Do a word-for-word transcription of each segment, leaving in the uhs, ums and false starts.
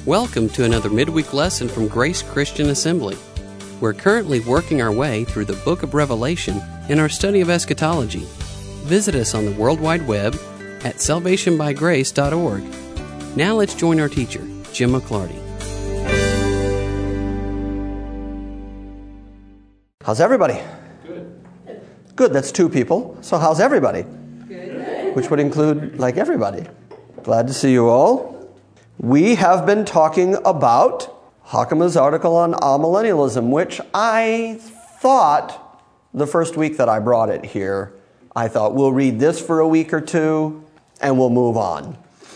Welcome to another midweek lesson from Grace Christian Assembly. We're currently working our way through the book of Revelation in our study of eschatology. Visit us on the World Wide Web at salvation by grace dot org. Now let's join our teacher, Jim McClarty. How's everybody? Good. Good, that's two people. So how's everybody? Good. Which would include, like, everybody. Glad to see you all. We have been talking about Hakama's article on amillennialism, which I thought, the first week that I brought it here, I thought we'll read this for a week or two and we'll move on.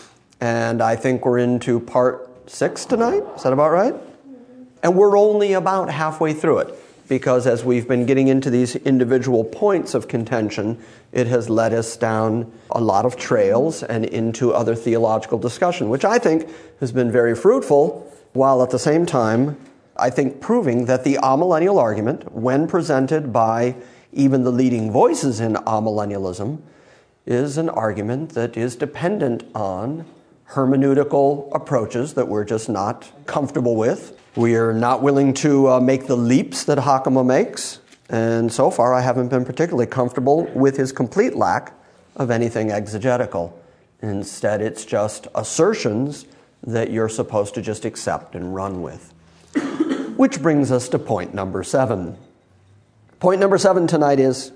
And I think we're into part six tonight. Is that about right? And we're only about halfway through it, because as we've been getting into these individual points of contention, it has led us down a lot of trails and into other theological discussion, which I think has been very fruitful, while at the same time, I think proving that the amillennial argument, when presented by even the leading voices in amillennialism, is an argument that is dependent on hermeneutical approaches that we're just not comfortable with. We are not willing to uh, make the leaps that Hakama makes, and so far I haven't been particularly comfortable with his complete lack of anything exegetical. Instead, it's just assertions that you're supposed to just accept and run with. Which brings us to point number seven. Point number seven tonight is,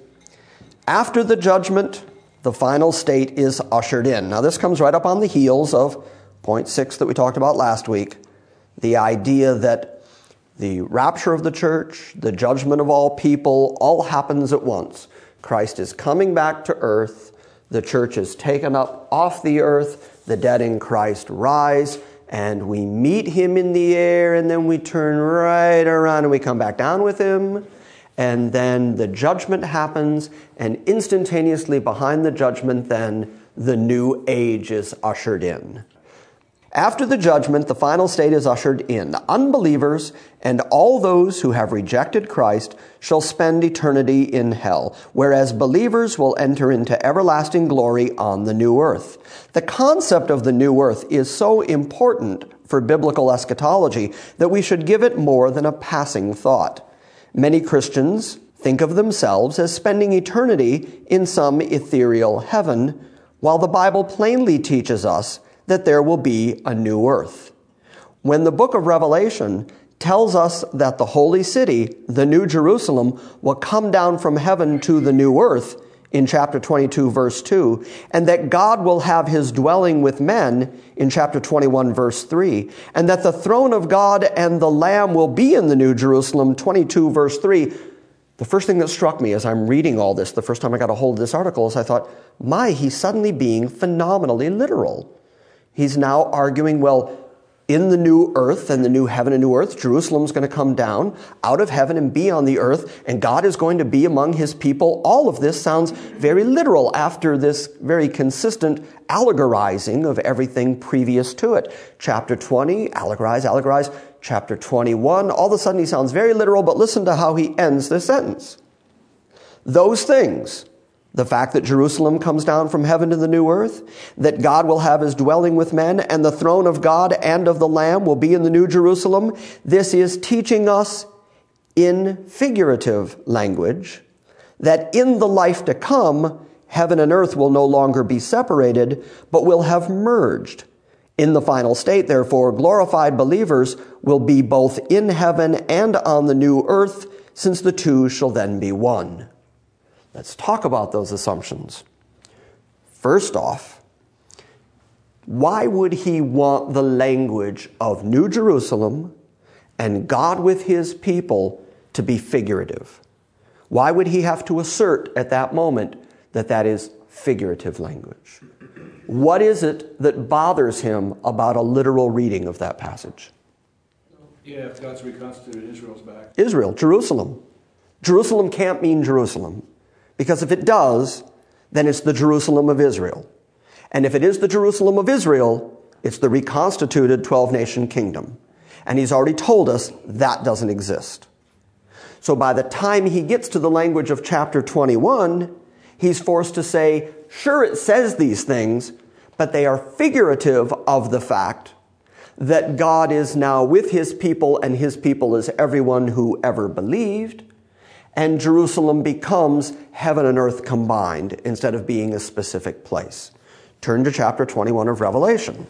after the judgment, the final state is ushered in. Now this comes right up on the heels of point six that we talked about last week. The idea that the rapture of the church, the judgment of all people, all happens at once. Christ is coming back to earth. The church is taken up off the earth. The dead in Christ rise. And we meet him in the air. And then we turn right around and we come back down with him. And then the judgment happens. And instantaneously behind the judgment, then the new age is ushered in. After the judgment, the final state is ushered in. Unbelievers and all those who have rejected Christ shall spend eternity in hell, whereas believers will enter into everlasting glory on the new earth. The concept of the new earth is so important for biblical eschatology that we should give it more than a passing thought. Many Christians think of themselves as spending eternity in some ethereal heaven, while the Bible plainly teaches us that there will be a new earth. When the book of Revelation tells us that the holy city, the New Jerusalem, will come down from heaven to the new earth in chapter twenty-two, verse two, and that God will have his dwelling with men in chapter twenty-one, verse three, and that the throne of God and the Lamb will be in the New Jerusalem, twenty-two, verse three, the first thing that struck me as I'm reading all this, the first time I got a hold of this article, is I thought, my, he's suddenly being phenomenally literal. He's now arguing, well, in the new earth and the new heaven and new earth, Jerusalem's going to come down out of heaven and be on the earth, and God is going to be among his people. All of this sounds very literal after this very consistent allegorizing of everything previous to it. Chapter twenty, allegorize, allegorize. Chapter twenty-one, all of a sudden he sounds very literal, but listen to how he ends this sentence. Those things, the fact that Jerusalem comes down from heaven to the new earth, that God will have his dwelling with men, and the throne of God and of the Lamb will be in the New Jerusalem, this is teaching us in figurative language that in the life to come, heaven and earth will no longer be separated, but will have merged. In the final state, therefore, glorified believers will be both in heaven and on the new earth, since the two shall then be one. Let's talk about those assumptions. First off, why would he want the language of New Jerusalem and God with his people to be figurative? Why would he have to assert at that moment that that is figurative language? What is it that bothers him about a literal reading of that passage? Yeah, if God's reconstituted, Israel's back. Israel, Jerusalem. Jerusalem can't mean Jerusalem. Because if it does, then it's the Jerusalem of Israel. And if it is the Jerusalem of Israel, it's the reconstituted twelve-nation kingdom. And he's already told us that doesn't exist. So by the time he gets to the language of chapter twenty-one, he's forced to say, sure, it says these things, but they are figurative of the fact that God is now with his people, and his people is everyone who ever believed, and Jerusalem becomes heaven and earth combined instead of being a specific place. Turn to chapter twenty-one of Revelation.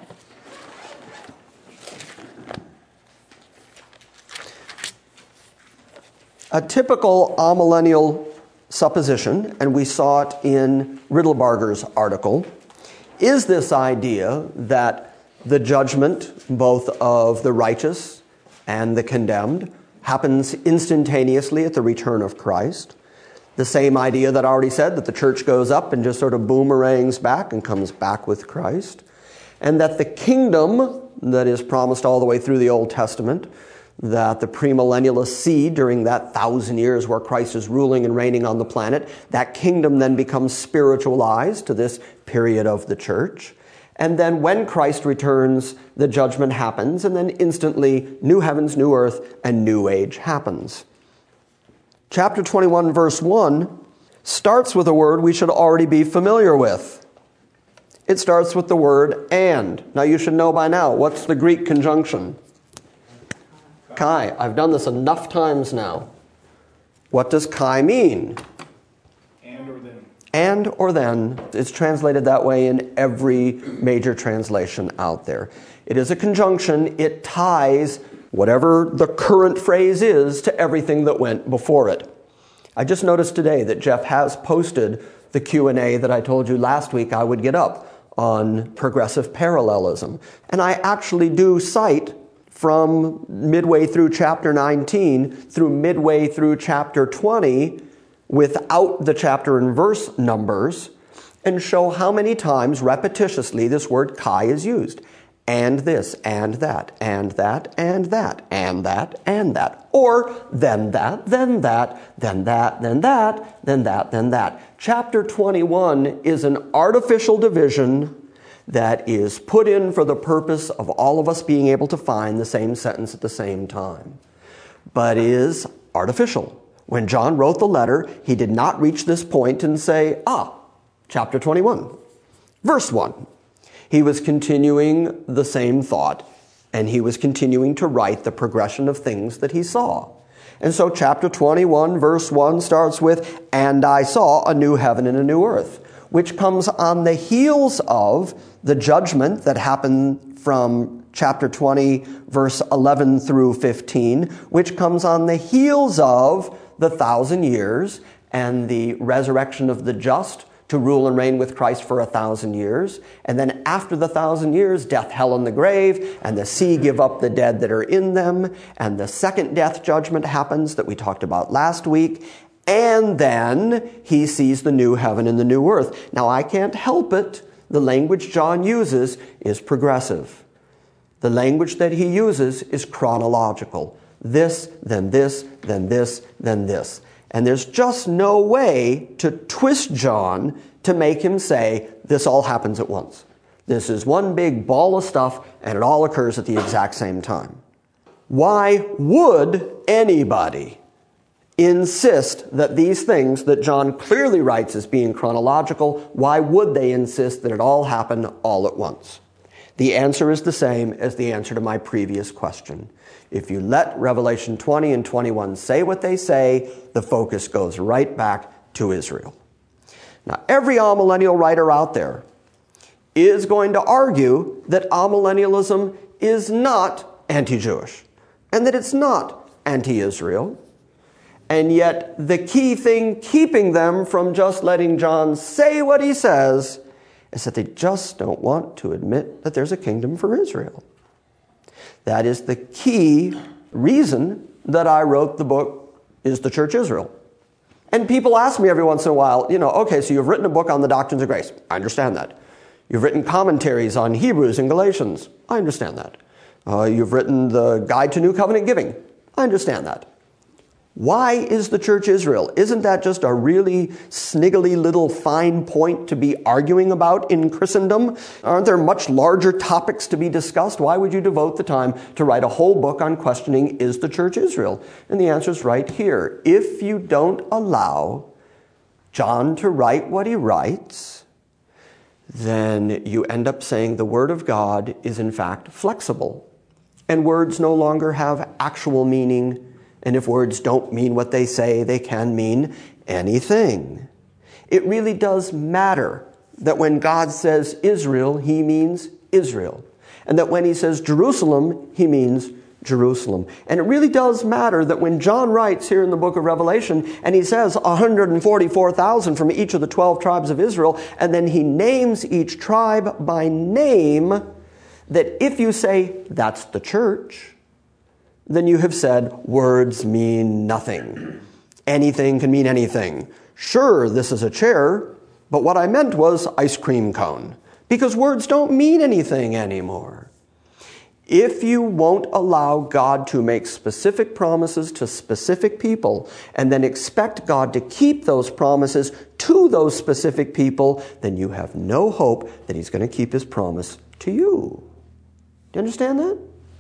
A typical amillennial supposition, and we saw it in Riddlebarger's article, is this idea that the judgment, both of the righteous and the condemned, happens instantaneously at the return of Christ. The same idea that I already said, that the church goes up and just sort of boomerangs back and comes back with Christ. And that the kingdom that is promised all the way through the Old Testament, that the premillennialist see during that thousand years where Christ is ruling and reigning on the planet, that kingdom then becomes spiritualized to this period of the church. And then when Christ returns, the judgment happens, and then instantly new heavens, new earth, and new age happens. Chapter twenty-one, verse one, starts with a word we should already be familiar with. It starts with the word and. Now you should know by now, what's the Greek conjunction? Kai. I've done this enough times now. What does kai mean? And or then. And or then. It's translated that way in every major translation out there. It is a conjunction. It ties whatever the current phrase is to everything that went before it. I just noticed today that Jeff has posted the Q and A that I told you last week I would get up on progressive parallelism. And I actually do cite from midway through chapter nineteen through midway through chapter twenty without the chapter and verse numbers, and show how many times repetitiously this word kai is used. And this, and that, and that, and that, and that, and that. Or then that, then that, then that, then that, then that, then that. Chapter twenty-one is an artificial division that is put in for the purpose of all of us being able to find the same sentence at the same time, but is artificial. When John wrote the letter, he did not reach this point and say, ah, chapter twenty-one, verse one. He was continuing the same thought, and he was continuing to write the progression of things that he saw. And so chapter twenty-one, verse one starts with, and I saw a new heaven and a new earth, which comes on the heels of the judgment that happened from chapter twenty, verse eleven through fifteen, which comes on the heels of the thousand years and the resurrection of the just to rule and reign with Christ for a thousand years. And then after the thousand years, death, hell, and the grave, and the sea give up the dead that are in them, and the second death judgment happens that we talked about last week. And then he sees the new heaven and the new earth. Now, I can't help it. The language John uses is progressive. The language that he uses is chronological. This, then this, then this, then this. And there's just no way to twist John to make him say, this all happens at once. This is one big ball of stuff, and it all occurs at the exact same time. Why would anybody insist that these things that John clearly writes as being chronological, why would they insist that it all happen all at once? The answer is the same as the answer to my previous question. If you let Revelation twenty and twenty-one say what they say, the focus goes right back to Israel. Now, every amillennial writer out there is going to argue that amillennialism is not anti-Jewish and that it's not anti-Israel. And yet, the key thing keeping them from just letting John say what he says is that they just don't want to admit that there's a kingdom for Israel. That is the key reason that I wrote the book, Is the Church Israel? And people ask me every once in a while, you know, okay, so you've written a book on the doctrines of grace. I understand that. You've written commentaries on Hebrews and Galatians. I understand that. Uh, you've written the Guide to New Covenant Giving. I understand that. Why is the church Israel? Isn't that just a really sniggly little fine point to be arguing about in Christendom? Aren't there much larger topics to be discussed? Why would you devote the time to write a whole book on questioning, is the church Israel? And the answer is right here. If you don't allow John to write what he writes, then you end up saying the Word of God is in fact flexible. And words no longer have actual meaning. And if words don't mean what they say, they can mean anything. It really does matter that when God says Israel, he means Israel. And that when he says Jerusalem, he means Jerusalem. And it really does matter that when John writes here in the book of Revelation, and he says one hundred forty-four thousand from each of the twelve tribes of Israel, and then he names each tribe by name, that if you say, that's the church, then you have said, words mean nothing. Anything can mean anything. Sure, this is a chair, but what I meant was ice cream cone, because words don't mean anything anymore. If you won't allow God to make specific promises to specific people and then expect God to keep those promises to those specific people, then you have no hope that he's going to keep his promise to you. Do you understand that?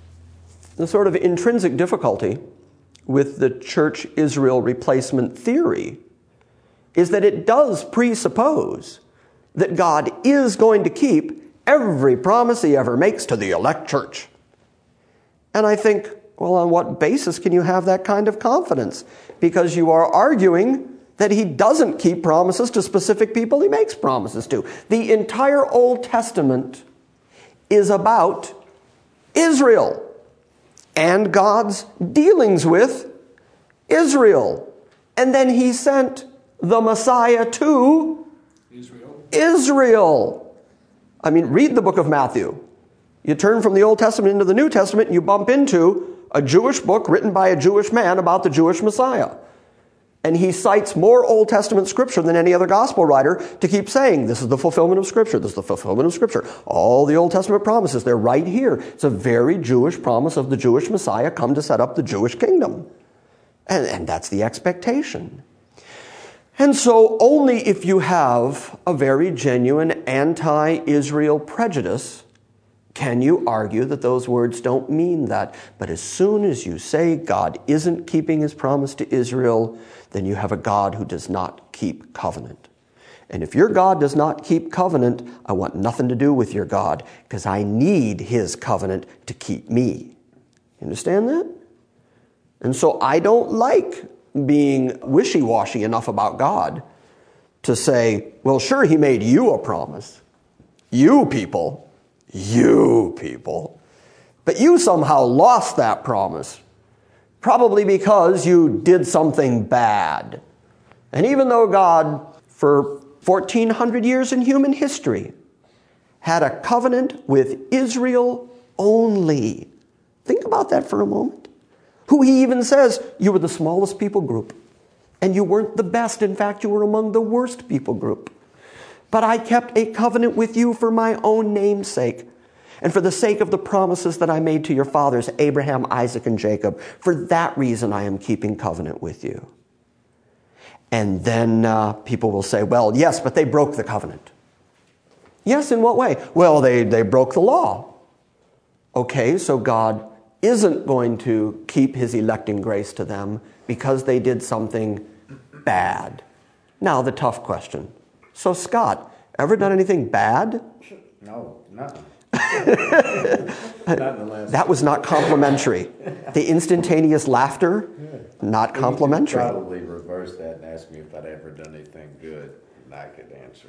The sort of intrinsic difficulty with the church Israel replacement theory is that it does presuppose that God is going to keep every promise he ever makes to the elect church. And I think, well, on what basis can you have that kind of confidence? Because you are arguing that he doesn't keep promises to specific people he makes promises to. The entire Old Testament is about Israel and God's dealings with Israel. And then he sent the Messiah to Israel. Israel. I mean, read the book of Matthew. You turn from the Old Testament into the New Testament and you bump into a Jewish book written by a Jewish man about the Jewish Messiah. And he cites more Old Testament scripture than any other gospel writer to keep saying, this is the fulfillment of scripture, this is the fulfillment of scripture. All the Old Testament promises, they're right here. It's a very Jewish promise of the Jewish Messiah come to set up the Jewish kingdom. And, and that's the expectation. And so only if you have a very genuine anti-Israel prejudice can you argue that those words don't mean that. But as soon as you say God isn't keeping his promise to Israel, then you have a God who does not keep covenant. And if your God does not keep covenant, I want nothing to do with your God, because I need his covenant to keep me. You understand that? And so I don't like being wishy-washy enough about God to say, well, sure, he made you a promise. You people. You people. But you somehow lost that promise. Probably because you did something bad. And even though God, for fourteen hundred years in human history, had a covenant with Israel only. Think about that for a moment. Who he even says, you were the smallest people group. And you weren't the best. In fact, you were among the worst people group. But I kept a covenant with you for my own name's sake, and for the sake of the promises that I made to your fathers, Abraham, Isaac, and Jacob. For that reason, I am keeping covenant with you. And then uh, people will say, well, yes, but they broke the covenant. Yes, in what way? Well, they, they broke the law. Okay, so God isn't going to keep his electing grace to them because they did something bad. Now, the tough question. So, Scott, ever done anything bad? No, nothing. Not in the last that was not complimentary. The instantaneous laughter, not complimentary. You could probably reverse that and ask me if I'd ever done anything good, and I could answer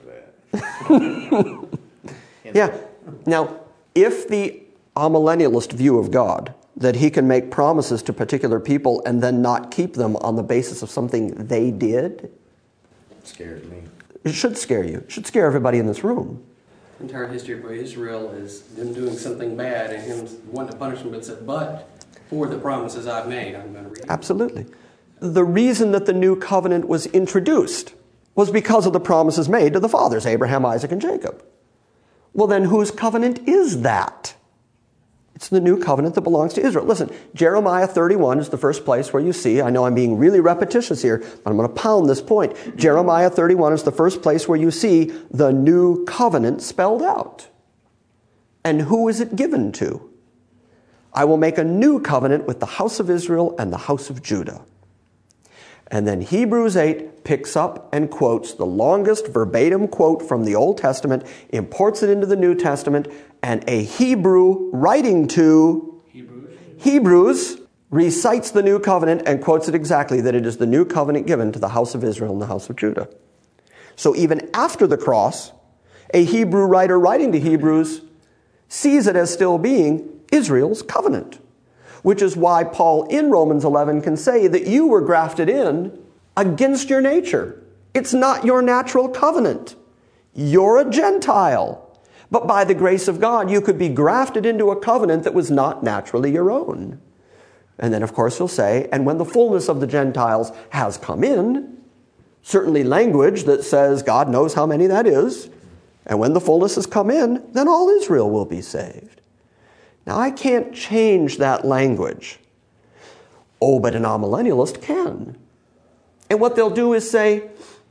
that. Yeah. Now, if the amillennialist view of God, that he can make promises to particular people and then not keep them on the basis of something they did, It scares me. it should scare you. It should scare everybody in this room. The entire history of Israel is them doing something bad and him wanting to punish them, but said, but for the promises I've made, I'm going to read it. Absolutely. The reason that the new covenant was introduced was because of the promises made to the fathers, Abraham, Isaac, and Jacob. Well, then whose covenant is that? It's the new covenant that belongs to Israel. Listen, Jeremiah thirty-one is the first place where you see, I know I'm being really repetitious here, but I'm going to pound this point. Jeremiah thirty-one is the first place where you see the new covenant spelled out. And who is it given to? I will make a new covenant with the house of Israel and the house of Judah. And then Hebrews eight picks up and quotes the longest verbatim quote from the Old Testament, imports it into the New Testament, and a Hebrew writing to Hebrews. Hebrews recites the new covenant and quotes it exactly, that it is the new covenant given to the house of Israel and the house of Judah. So even after the cross, a Hebrew writer writing to Hebrews sees it as still being Israel's covenant, which is why Paul in Romans eleven can say that you were grafted in against your nature. It's not your natural covenant. You're a Gentile. But by the grace of God, you could be grafted into a covenant that was not naturally your own. And then, of course, he'll say, and when the fullness of the Gentiles has come in, certainly language that says God knows how many that is, and when the fullness has come in, then all Israel will be saved. Now, I can't change that language. Oh, but an amillennialist can. And what they'll do is say,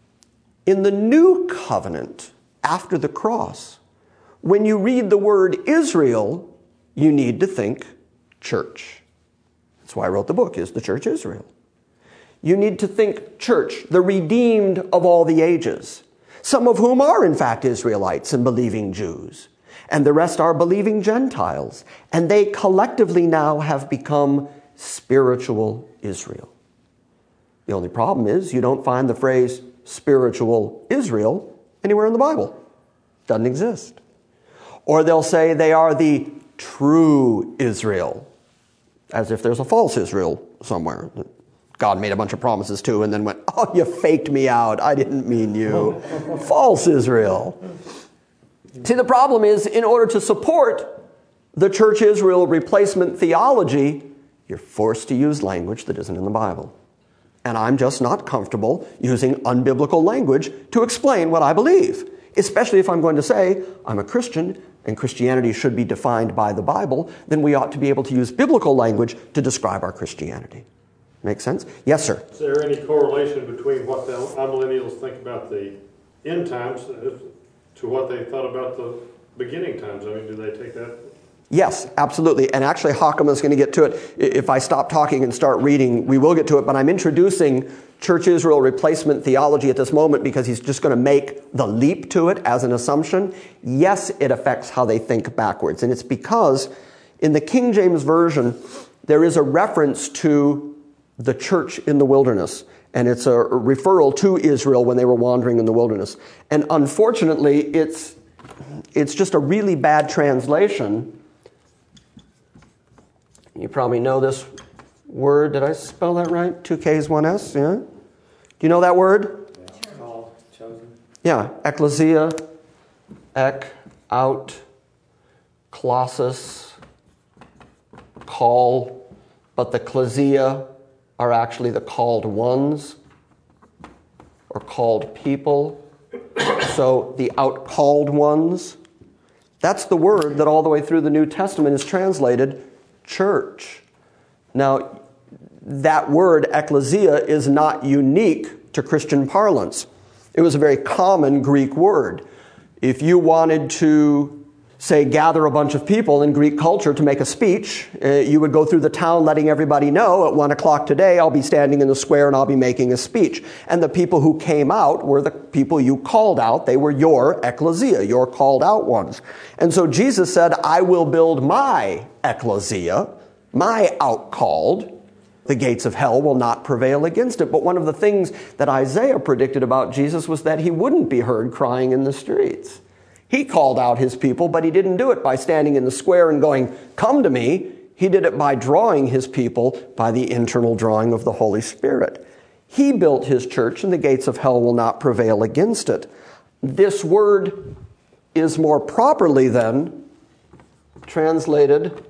in the new covenant, after the cross, when you read the word Israel, you need to think church. That's why I wrote the book, Is the Church Israel? You need to think church, the redeemed of all the ages, some of whom are in fact Israelites and believing Jews, and the rest are believing Gentiles, and they collectively now have become spiritual Israel. The only problem is you don't find the phrase spiritual Israel anywhere in the Bible. It doesn't exist. Or they'll say they are the true Israel, as if there's a false Israel somewhere that God made a bunch of promises to and then went, oh, you faked me out. I didn't mean you. False Israel. See, the problem is, in order to support the Church Israel replacement theology, you're forced to use language that isn't in the Bible. And I'm just not comfortable using unbiblical language to explain what I believe, especially if I'm going to say I'm a Christian and Christianity should be defined by the Bible, then we ought to be able to use biblical language to describe our Christianity. Make sense? Yes, sir. Is there any correlation between what the amillennials think about the end times to what they thought about the beginning times? I mean, do they take that? Yes, absolutely. And actually, Hakama is going to get to it. If I stop talking and start reading, we will get to it. But I'm introducing Church Israel replacement theology at this moment because he's just going to make the leap to it as an assumption. Yes, it affects how they think backwards. And it's because in the King James Version, there is a reference to the church in the wilderness. And it's a referral to Israel when they were wandering in the wilderness. And unfortunately, it's, it's just a really bad translation. You probably know this word. Did I spell that right? Two K's, one S, yeah? Do you know that word? Yeah. Called, chosen. Yeah, ecclesia, ek, out, klesis, call, but the klesia are actually the called ones or called people. So the out-called ones, that's the word that all the way through the New Testament is translated church. Now, that word, ecclesia, is not unique to Christian parlance. It was a very common Greek word. If you wanted to, say, gather a bunch of people in Greek culture to make a speech, uh, you would go through the town letting everybody know, at one o'clock today, I'll be standing in the square and I'll be making a speech. And the people who came out were the people you called out. They were your ecclesia, your called out ones. And so Jesus said, I will build my ecclesia, my outcalled. The gates of hell will not prevail against it. But one of the things that Isaiah predicted about Jesus was that he wouldn't be heard crying in the streets. He called out his people, but he didn't do it by standing in the square and going, come to me. He did it by drawing his people by the internal drawing of the Holy Spirit. He built his church, and the gates of hell will not prevail against it. This word is more properly then translated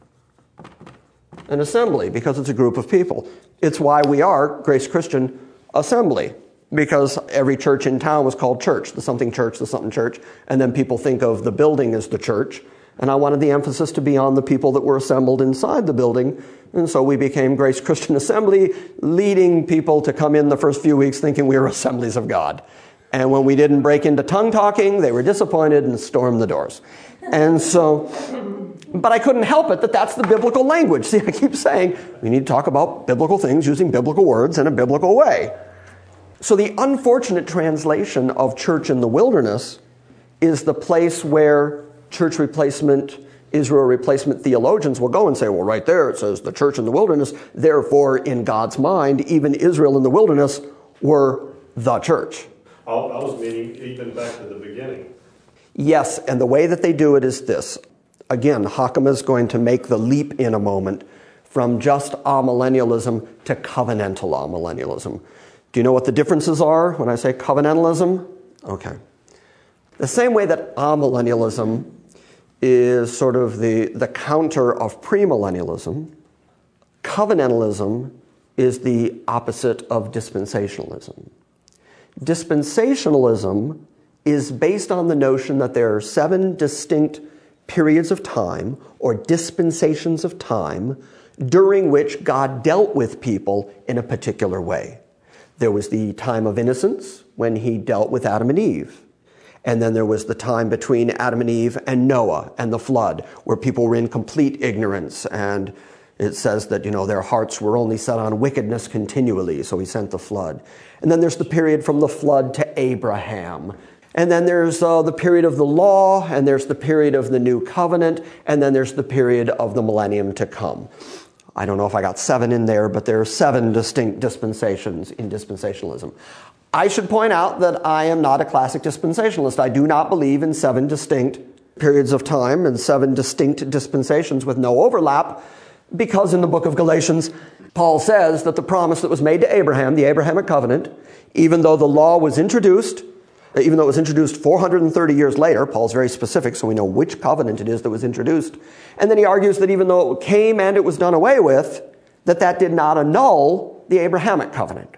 an assembly, because it's a group of people. It's why we are Grace Christian Assembly, because every church in town was called church, the something church, the something church, and then people think of the building as the church. And I wanted the emphasis to be on the people that were assembled inside the building. And so we became Grace Christian Assembly, leading people to come in the first few weeks thinking we were Assemblies of God. And when we didn't break into tongue talking, they were disappointed and stormed the doors. And so But I couldn't help it that that's the biblical language. See, I keep saying we need to talk about biblical things using biblical words in a biblical way. So the unfortunate translation of church in the wilderness is the place where church replacement, Israel replacement theologians will go and say, well, right there it says the church in the wilderness, therefore in God's mind, even Israel in the wilderness were the church. I I was meaning even back to the beginning. Yes, and the way that they do it is this. Again, Hakama is going to make the leap in a moment from just amillennialism to covenantal amillennialism. Do you know what the differences are when I say covenantalism? Okay. The same way that amillennialism is sort of the, the counter of premillennialism, covenantalism is the opposite of dispensationalism. Dispensationalism is based on the notion that there are seven distinct periods of time or dispensations of time during which God dealt with people in a particular way. There was the time of innocence when he dealt with Adam and Eve. And then there was the time between Adam and Eve and Noah and the flood, where people were in complete ignorance. And it says that, you know, their hearts were only set on wickedness continually, so he sent the flood. And then there's the period from the flood to Abraham. And then there's uh, the period of the law, and there's the period of the new covenant, and then there's the period of the millennium to come. I don't know if I got seven in there, but there are seven distinct dispensations in dispensationalism. I should point out that I am not a classic dispensationalist. I do not believe in seven distinct periods of time and seven distinct dispensations with no overlap, because in the book of Galatians, Paul says that the promise that was made to Abraham, the Abrahamic covenant, even though the law was introduced, even though it was introduced four hundred thirty years later, Paul's very specific, so we know which covenant it is that was introduced. And then he argues that even though it came and it was done away with, that that did not annul the Abrahamic covenant.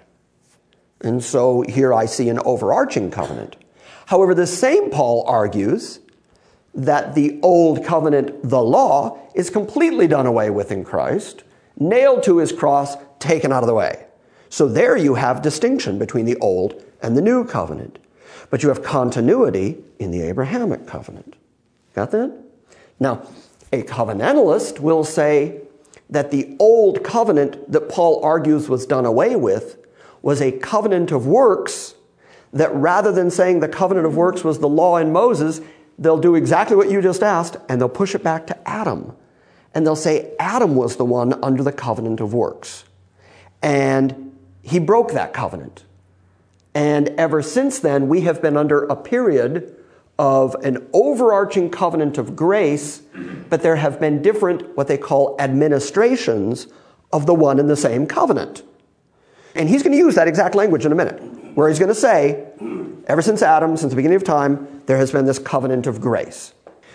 And so here I see an overarching covenant. However, the same Paul argues that the old covenant, the law, is completely done away with in Christ, nailed to his cross, taken out of the way. So there you have distinction between the old and the new covenant. But you have continuity in the Abrahamic covenant. Got that? Now, a covenantalist will say that the old covenant that Paul argues was done away with was a covenant of works, that rather than saying the covenant of works was the law in Moses, they'll do exactly what you just asked, and they'll push it back to Adam. And they'll say Adam was the one under the covenant of works. And he broke that covenant. And ever since then, we have been under a period of an overarching covenant of grace, but there have been different, what they call administrations of the one and the same covenant. And he's going to use that exact language in a minute, where he's going to say, ever since Adam, since the beginning of time, there has been this covenant of grace.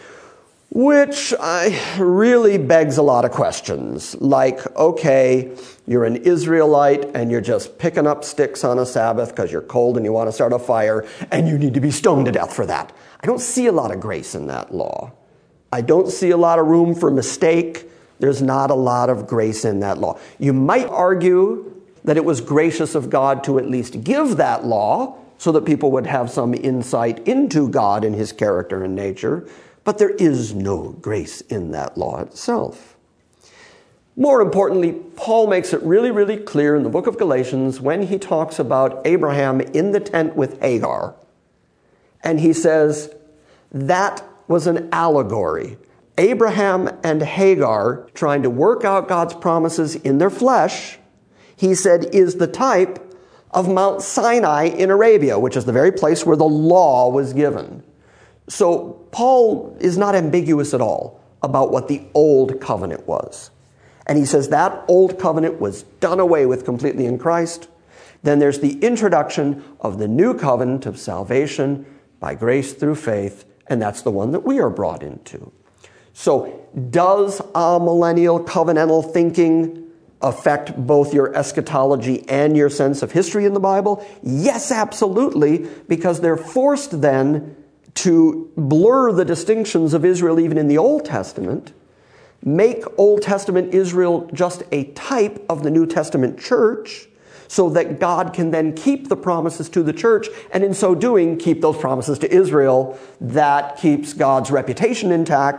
Which uh, really begs a lot of questions. Like, okay, you're an Israelite and you're just picking up sticks on a Sabbath because you're cold and you want to start a fire, and you need to be stoned to death for that. I don't see a lot of grace in that law. I don't see a lot of room for mistake. There's not a lot of grace in that law. You might argue that it was gracious of God to at least give that law so that people would have some insight into God and his character and nature. But there is no grace in that law itself. More importantly, Paul makes it really, really clear in the book of Galatians when he talks about Abraham in the tent with Hagar. And he says that was an allegory. Abraham and Hagar trying to work out God's promises in their flesh, he said, is the type of Mount Sinai in Arabia, which is the very place where the law was given. So Paul is not ambiguous at all about what the old covenant was. And he says that old covenant was done away with completely in Christ. Then there's the introduction of the new covenant of salvation by grace through faith, and that's the one that we are brought into. So does amillennial covenantal thinking affect both your eschatology and your sense of history in the Bible? Yes, absolutely, because they're forced then to blur the distinctions of Israel even in the Old Testament, make Old Testament Israel just a type of the New Testament church, so that God can then keep the promises to the church, and in so doing, keep those promises to Israel. That keeps God's reputation intact,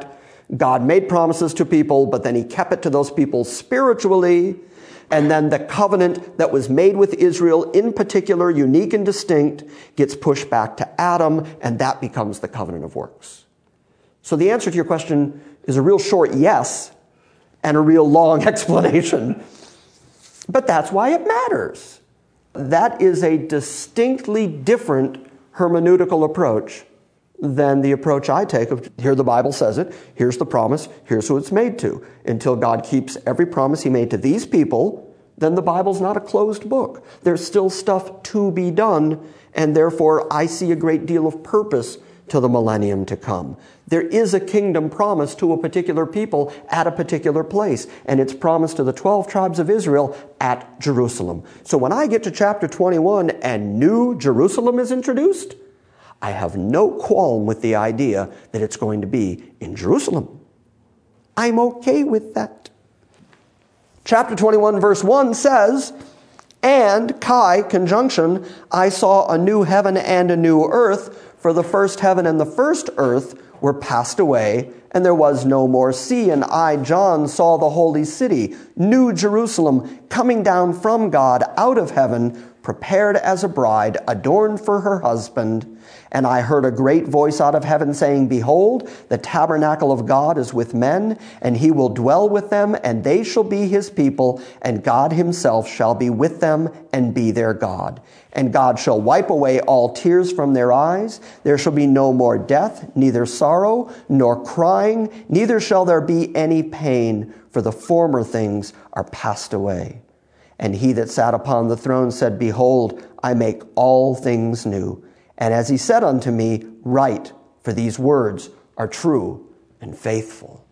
God made promises to people, but then he kept it to those people spiritually. And then the covenant that was made with Israel, in particular, unique and distinct, gets pushed back to Adam, and that becomes the covenant of works. So the answer to your question is a real short yes and a real long explanation. But that's why it matters. That is a distinctly different hermeneutical approach than the approach I take of, here the Bible says it, here's the promise, here's who it's made to. Until God keeps every promise he made to these people, then the Bible's not a closed book. There's still stuff to be done, and therefore I see a great deal of purpose to the millennium to come. There is a kingdom promised to a particular people at a particular place, and it's promised to the twelve tribes of Israel at Jerusalem. So when I get to chapter twenty-one and New Jerusalem is introduced, I have no qualm with the idea that it's going to be in Jerusalem. I'm okay with that. Chapter twenty-one, verse one says, "And, Kai, conjunction, I saw a new heaven and a new earth, for the first heaven and the first earth were passed away, and there was no more sea. And I, John, saw the holy city, New Jerusalem, coming down from God out of heaven, prepared as a bride, adorned for her husband. And I heard a great voice out of heaven saying, Behold, the tabernacle of God is with men, and he will dwell with them, and they shall be his people, and God himself shall be with them and be their God. And God shall wipe away all tears from their eyes. There shall be no more death, neither sorrow, nor crying, neither shall there be any pain, for the former things are passed away. And he that sat upon the throne said, Behold, I make all things new. And as he said unto me, Write, for these words are true and faithful."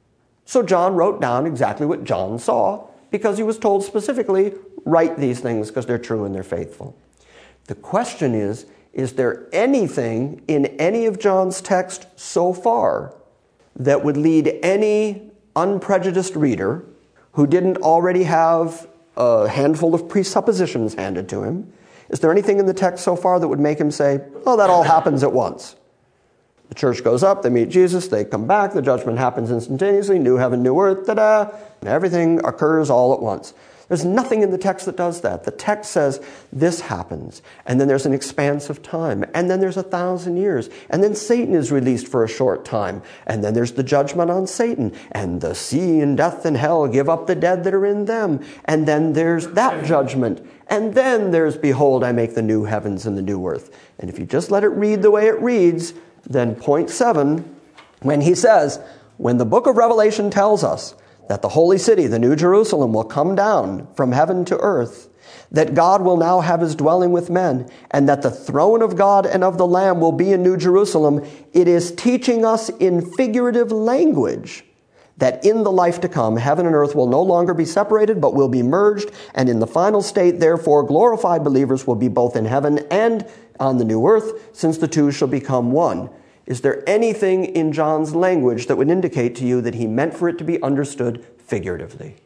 So John wrote down exactly what John saw, because he was told specifically, write these things because they're true and they're faithful. The question is, is there anything in any of John's text so far that would lead any unprejudiced reader who didn't already have a handful of presuppositions handed to him, is there anything in the text so far that would make him say, oh, that all happens at once? The church goes up, they meet Jesus, they come back, the judgment happens instantaneously, new heaven, new earth, ta-da, and everything occurs all at once. There's nothing in the text that does that. The text says this happens, and then there's an expanse of time, and then there's a thousand years, and then Satan is released for a short time, and then there's the judgment on Satan, and the sea and death and hell give up the dead that are in them, and then there's that judgment, and then there's, behold, I make the new heavens and the new earth. And if you just let it read the way it reads, then point seven, when he says, when the book of Revelation tells us that the holy city, the New Jerusalem, will come down from heaven to earth, that God will now have his dwelling with men, and that the throne of God and of the Lamb will be in New Jerusalem, it is teaching us in figurative language that in the life to come, heaven and earth will no longer be separated, but will be merged, and in the final state, therefore, glorified believers will be both in heaven and on the new earth, since the two shall become one. Is there anything in John's language that would indicate to you that he meant for it to be understood figuratively?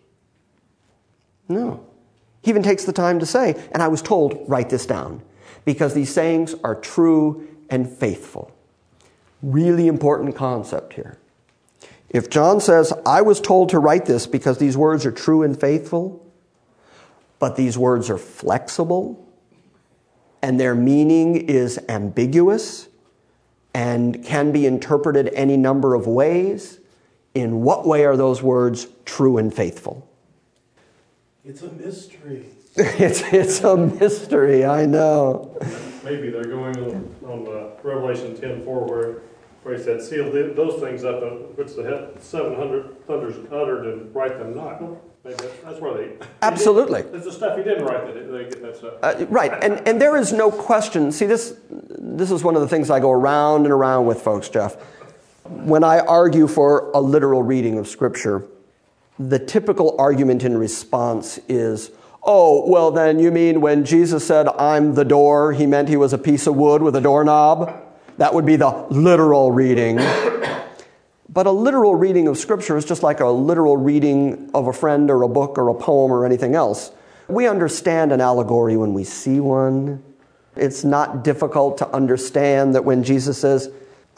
No. He even takes the time to say, and I was told, write this down, because these sayings are true and faithful. Really important concept here. If John says, I was told to write this because these words are true and faithful, but these words are flexible, and their meaning is ambiguous, and can be interpreted any number of ways, in what way are those words true and faithful? It's a mystery. it's, it's a mystery, I know. Maybe they're going on, on uh, Revelation ten four where, where he said, seal the, those things up, which the seven hundred thunders uttered, and write them not. Maybe that's, that's where they... Absolutely. It's the stuff he didn't write that they get that stuff. Uh, right, and, and there is no question. See, this, this is one of the things I go around and around with folks, Jeff. When I argue for a literal reading of Scripture, the typical argument in response is, oh, well then you mean when Jesus said, I'm the door, he meant he was a piece of wood with a doorknob? That would be the literal reading. But a literal reading of Scripture is just like a literal reading of a friend or a book or a poem or anything else. We understand an allegory when we see one. It's not difficult to understand that when Jesus says,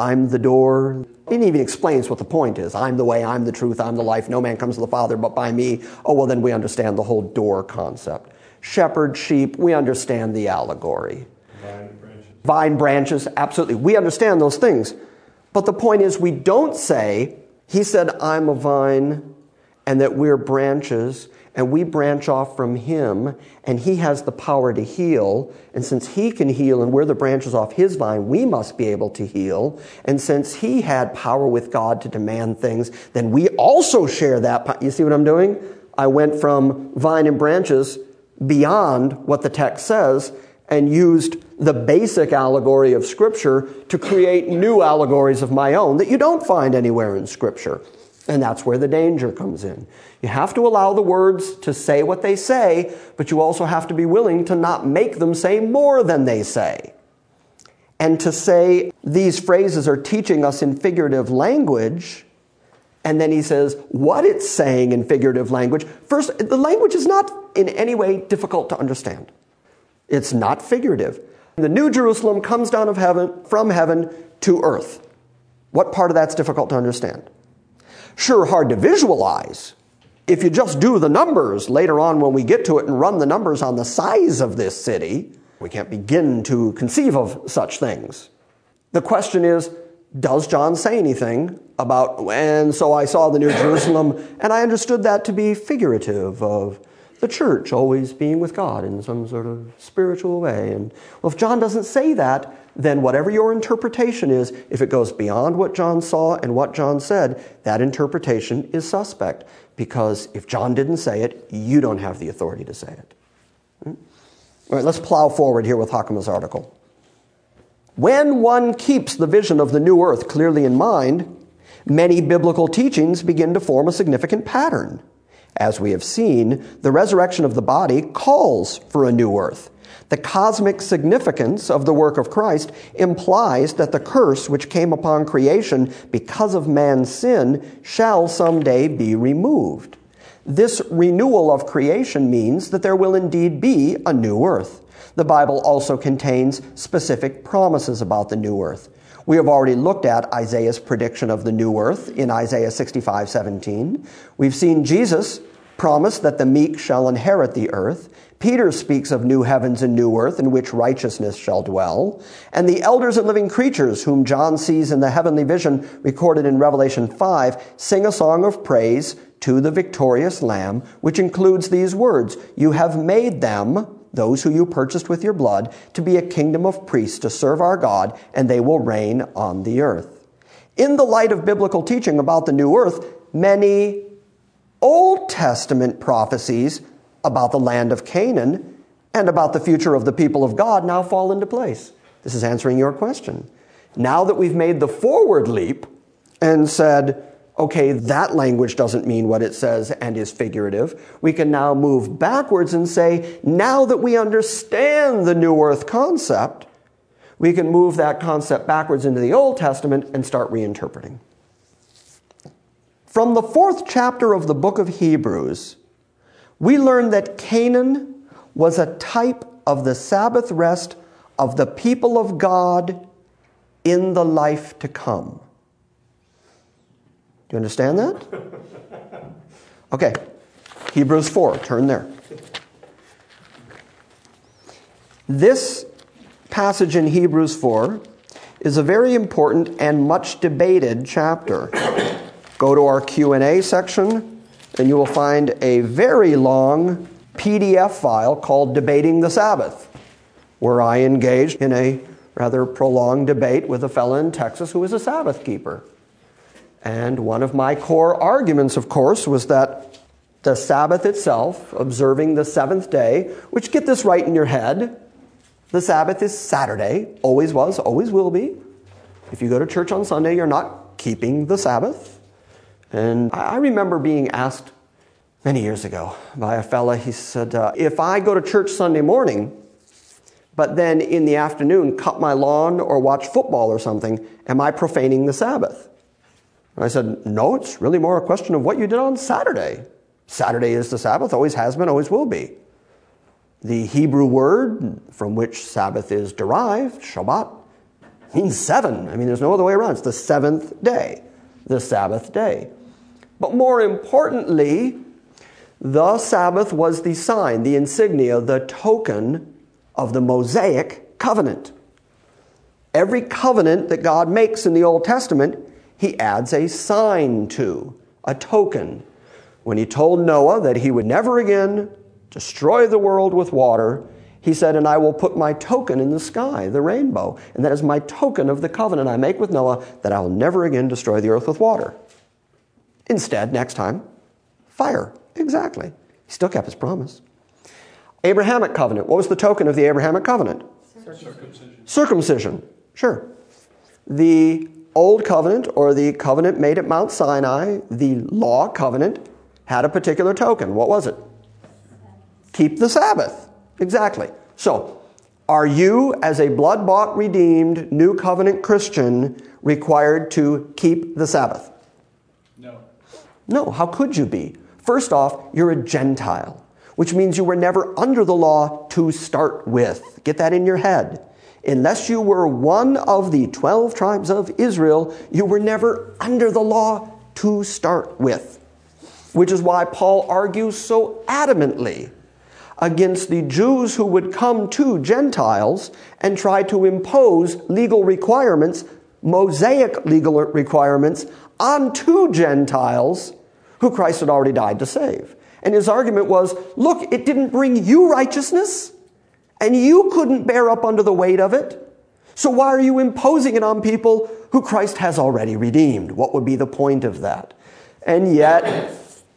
I'm the door. It even explains what the point is. I'm the way, I'm the truth, I'm the life. No man comes to the Father but by me. Oh, well, then we understand the whole door concept. Shepherd, sheep, we understand the allegory. Vine branches. Vine branches, absolutely. We understand those things. But the point is, we don't say, he said, I'm a vine, and that we're branches, and we branch off from him, and he has the power to heal. And since he can heal and we're the branches off his vine, we must be able to heal. And since he had power with God to demand things, then we also share that power. You see what I'm doing? I went from vine and branches beyond what the text says and used the basic allegory of Scripture to create new allegories of my own that you don't find anywhere in Scripture. And that's where the danger comes in. You have to allow the words to say what they say, but you also have to be willing to not make them say more than they say. And to say these phrases are teaching us in figurative language, and then he says what it's saying in figurative language. First, the language is not in any way difficult to understand. It's not figurative. The New Jerusalem comes down of heaven, from heaven to earth. What part of that's difficult to understand? Sure, hard to visualize. If you just do the numbers later on when we get to it and run the numbers on the size of this city, we can't begin to conceive of such things. The question is, does John say anything about, and so I saw the New Jerusalem, and I understood that to be figurative of the church always being with God in some sort of spiritual way. And well, if John doesn't say that, then whatever your interpretation is, if it goes beyond what John saw and what John said, that interpretation is suspect. Because if John didn't say it, you don't have the authority to say it. All right, let's plow forward here with Hakama's article. When one keeps the vision of the new earth clearly in mind, many biblical teachings begin to form a significant pattern. As we have seen, the resurrection of the body calls for a new earth. The cosmic significance of the work of Christ implies that the curse which came upon creation because of man's sin shall someday be removed. This renewal of creation means that there will indeed be a new earth. The Bible also contains specific promises about the new earth. We have already looked at Isaiah's prediction of the new earth in Isaiah sixty-five seventeen. We've seen Jesus promise that the meek shall inherit the earth. Peter speaks of new heavens and new earth in which righteousness shall dwell. And the elders and living creatures whom John sees in the heavenly vision recorded in Revelation five sing a song of praise to the victorious Lamb, which includes these words, "You have made them, those who you purchased with your blood, to be a kingdom of priests to serve our God, and they will reign on the earth." In the light of biblical teaching about the new earth, many Old Testament prophecies about the land of Canaan and about the future of the people of God now fall into place. This is answering your question. Now that we've made the forward leap and said, okay, that language doesn't mean what it says and is figurative, we can now move backwards and say, now that we understand the new earth concept, we can move that concept backwards into the Old Testament and start reinterpreting. From the fourth chapter of the book of Hebrews, we learn that Canaan was a type of the Sabbath rest of the people of God in the life to come. Do you understand that? Okay, Hebrews four, turn there. This passage in Hebrews four is a very important and much debated chapter. Go to our Q and A section, and you will find a very long P D F file called Debating the Sabbath, where I engaged in a rather prolonged debate with a fellow in Texas who was a Sabbath keeper. And one of my core arguments, of course, was that the Sabbath itself, observing the seventh day, which, get this right in your head, the Sabbath is Saturday, always was, always will be. If you go to church on Sunday, you're not keeping the Sabbath. And I remember being asked many years ago by a fella, he said, uh, if I go to church Sunday morning, but then in the afternoon cut my lawn or watch football or something, am I profaning the Sabbath? And I said, no, it's really more a question of what you did on Saturday. Saturday is the Sabbath, always has been, always will be. The Hebrew word from which Sabbath is derived, Shabbat, It means seven. I mean, there's no other way around. It's the seventh day, the Sabbath day. But more importantly, the Sabbath was the sign, the insignia, the token of the Mosaic covenant. Every covenant that God makes in the Old Testament, he adds a sign to, a token. When he told Noah that he would never again destroy the world with water, he said, and I will put my token in the sky, the rainbow. And that is my token of the covenant I make with Noah, that I will never again destroy the earth with water. Instead, next time, fire. Exactly. He still kept his promise. Abrahamic covenant. What was the token of the Abrahamic covenant? Circumcision. Circumcision. Sure. The Old Covenant, or the covenant made at Mount Sinai, the law covenant, had a particular token. What was it? Keep the Sabbath. Exactly. So, are you, as a blood-bought, redeemed, new covenant Christian, required to keep the Sabbath? No. No. How could you be? First off, you're a Gentile, which means you were never under the law to start with. Get that in your head. Unless you were one of the twelve tribes of Israel, you were never under the law to start with. Which is why Paul argues so adamantly against the Jews who would come to Gentiles and try to impose legal requirements, Mosaic legal requirements, onto Gentiles who Christ had already died to save. And his argument was, look, it didn't bring you righteousness, and you couldn't bear up under the weight of it. So why are you imposing it on people who Christ has already redeemed? What would be the point of that? And yet,